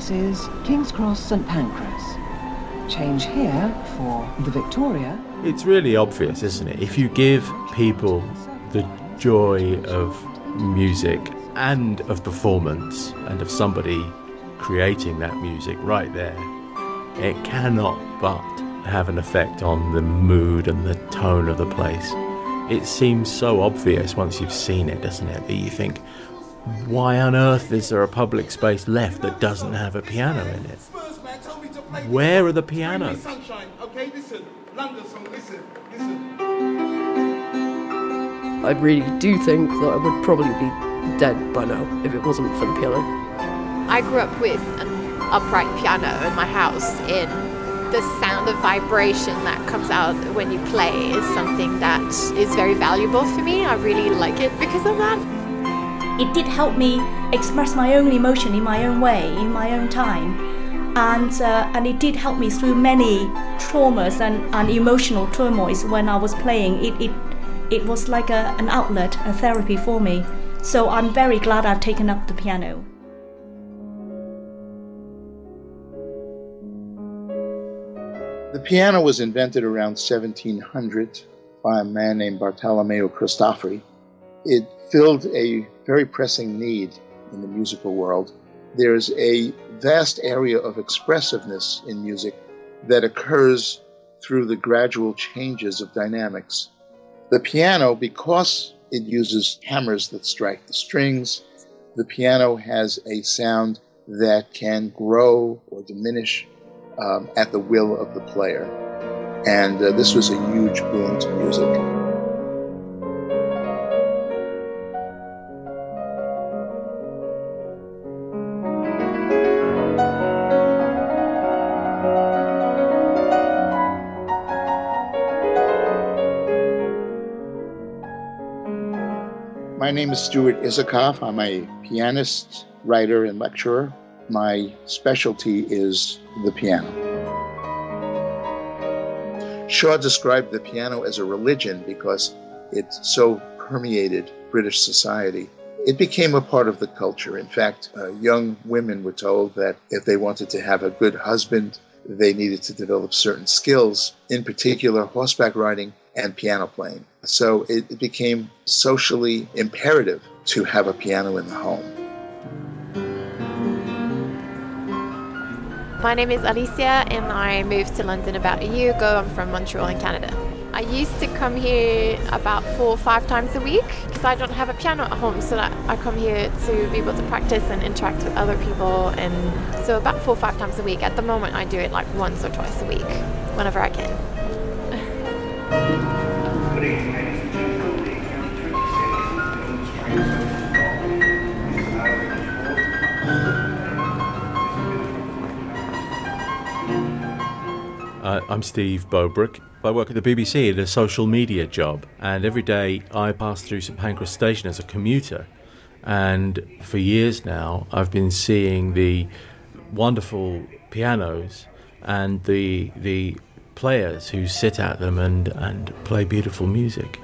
Next is King's Cross St Pancras. Change here for the Victoria. It's really obvious, isn't it? If you give people the joy of music and of performance and of somebody creating that music right there, it cannot but have an effect on the mood and the tone of the place. It seems so obvious once you've seen it, doesn't it? That you think, why on earth is there a public space left that doesn't have a piano in it? Where are the pianos? I really do think that I would probably be dead by now if it wasn't for the piano. I grew up with an upright piano in my house, the sound of vibration that comes out when you play is something that is very valuable for me. I really like it because of that. It did help me express my own emotion in my own way, in my own time. And it did help me through many traumas and emotional turmoils when I was playing. It was like an outlet, a therapy for me. So I'm very glad I've taken up the piano. The piano was invented around 1700 by a man named Bartolomeo Cristofori. It filled a very pressing need in the musical world. There's a vast area of expressiveness in music that occurs through the gradual changes of dynamics. The piano, because it uses hammers that strike the strings, the piano has a sound that can grow or diminish at the will of the player. And this was a huge boon to music. My name is Stuart Isikoff. I'm a pianist, writer, and lecturer. My specialty is the piano. Shaw described the piano as a religion because it so permeated British society. It became a part of the culture. In fact, young women were told that if they wanted to have a good husband, they needed to develop certain skills, in particular horseback riding and piano playing. So it became socially imperative to have a piano in the home. My name is Alicia and I moved to London about a year ago. I'm from Montreal in Canada. I used to come here about 4 or 5 times a week because I don't have a piano at home, so that I come here to be able to practice and interact with other people, and so about 4 or 5 times a week. At the moment I do it like once or twice a week, whenever I can. I'm Steve Bobrick. I work at the BBC at a social media job, and every day I pass through St Pancras Station as a commuter. And for years now, I've been seeing the wonderful pianos and the players who sit at them and play beautiful music.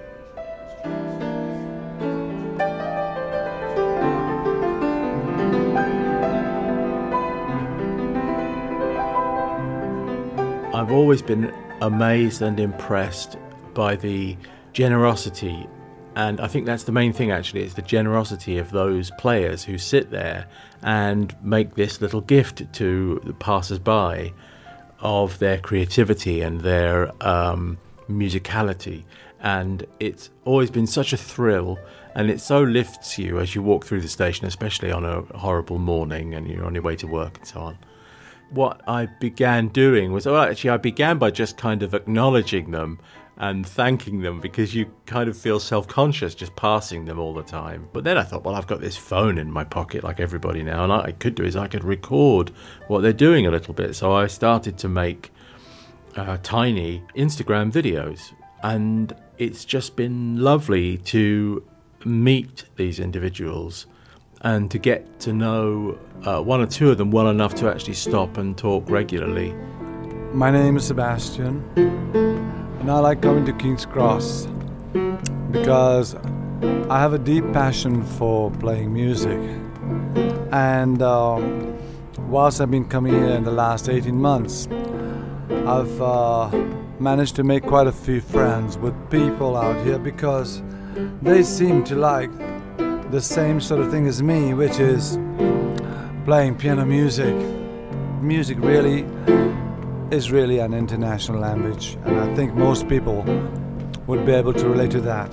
I've always been amazed and impressed by the generosity, and I think that's the main thing actually, is the generosity of those players who sit there and make this little gift to the passers-by of their creativity and their musicality. And it's always been such a thrill, and it so lifts you as you walk through the station, especially on a horrible morning and you're on your way to work and so on. What I began doing was, I began by just kind of acknowledging them and thanking them, because you kind of feel self-conscious just passing them all the time. But then I thought, well, I've got this phone in my pocket like everybody now, and I could record what they're doing a little bit. So I started to make tiny Instagram videos, and it's just been lovely to meet these individuals and to get to know one or two of them well enough to actually stop and talk regularly. My name is Sebastian, and I like coming to King's Cross because I have a deep passion for playing music, and whilst I've been coming here in the last 18 months, I've managed to make quite a few friends with people out here because they seem to like the same sort of thing as me, which is playing piano music. Music really is really an international language, and I think most people would be able to relate to that.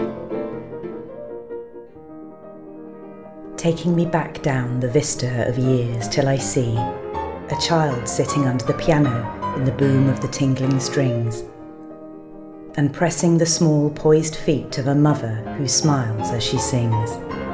Taking me back down the vista of years till I see a child sitting under the piano in the boom of the tingling strings, and pressing the small poised feet of a mother who smiles as she sings.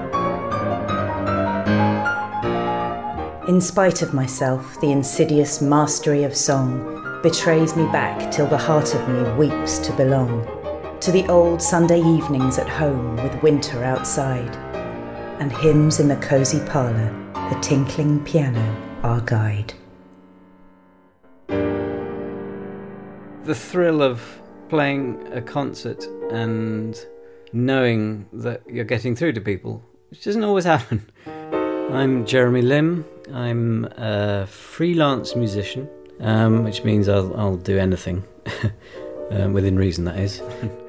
In spite of myself, the insidious mastery of song betrays me back till the heart of me weeps to belong to the old Sunday evenings at home with winter outside, and hymns in the cosy parlour, the tinkling piano our guide. The thrill of playing a concert and knowing that you're getting through to people, which doesn't always happen. I'm Jeremy Lim. I'm a freelance musician, which means I'll do anything, within reason, that is.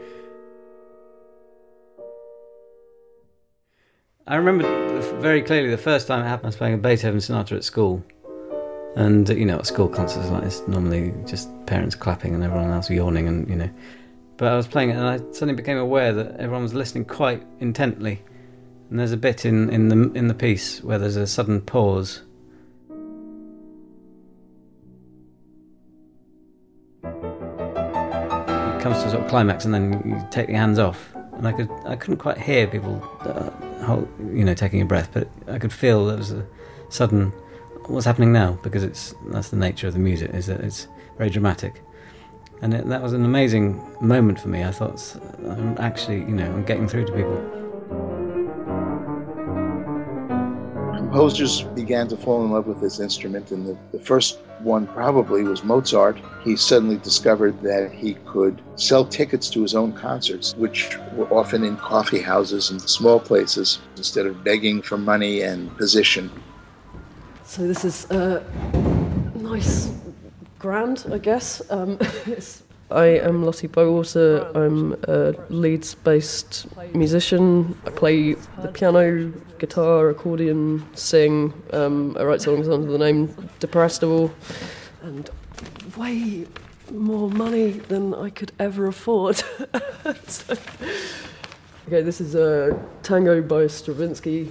I remember very clearly the first time it happened. I was playing a Beethoven sonata at school. And, at school concerts like this, normally just parents clapping and everyone else yawning and, But I was playing it and I suddenly became aware that everyone was listening quite intently. And there's a bit in the piece where there's a sudden pause. It comes to a sort of climax and then you take your hands off. And I couldn't quite hear people, taking a breath, but I could feel there was a sudden... What's happening now? Because that's the nature of the music, is that it's very dramatic. And that was an amazing moment for me. I thought, I'm actually, I'm getting through to people. Composers began to fall in love with this instrument, and the first one probably was Mozart. He suddenly discovered that he could sell tickets to his own concerts, which were often in coffee houses and small places, instead of begging for money and position. So this is nice, grand, I guess. I am Lottie Bowater. I'm a Leeds-based musician. I play the piano, guitar, accordion, sing. I write songs under the name Deprestival, and way more money than I could ever afford. Okay, this is a tango by Stravinsky.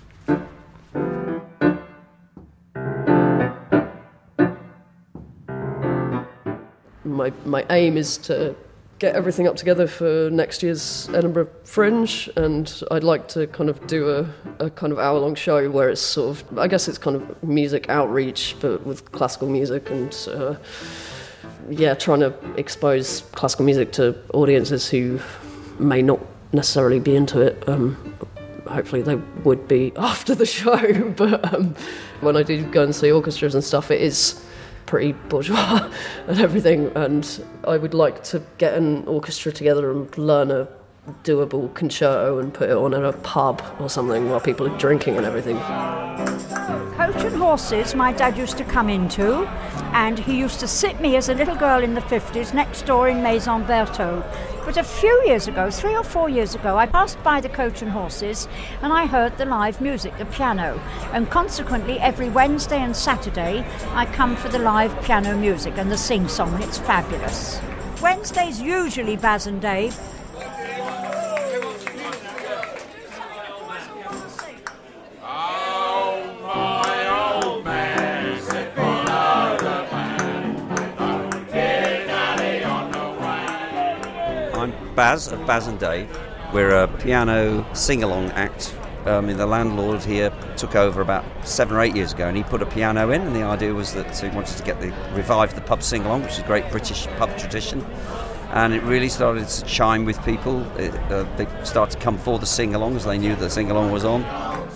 My aim is to get everything up together for next year's Edinburgh Fringe, and I'd like to kind of do a kind of hour-long show where it's sort of, I guess it's kind of music outreach, but with classical music and, trying to expose classical music to audiences who may not necessarily be into it. Hopefully they would be after the show, but when I do go and see orchestras and stuff, it is pretty bourgeois and everything, and I would like to get an orchestra together and learn a doable concerto and put it on at a pub or something while people are drinking and everything. Coach and Horses my dad used to come into, and he used to sit me as a little girl in the 50s next door in Maison Berthaud. But a few years ago, 3 or 4 years ago, I passed by the Coach and Horses and I heard the live music, the piano, and consequently every Wednesday and Saturday I come for the live piano music and the sing-song, and it's fabulous. Wednesday's usually Baz and Dave. Baz of Baz and Dave. We're a piano sing-along act. The landlord here took over about 7 or 8 years ago, and he put a piano in, and the idea was that he wanted to revive the pub sing-along, which is a great British pub tradition. And it really started to chime with people. They started to come for the sing-along as they knew the sing-along was on.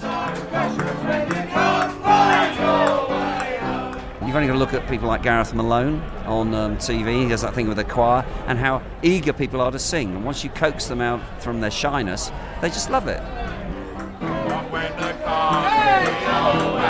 You've only got to look at people like Gareth Malone on TV. He does that thing with the choir, and how eager people are to sing. And once you coax them out from their shyness, they just love it.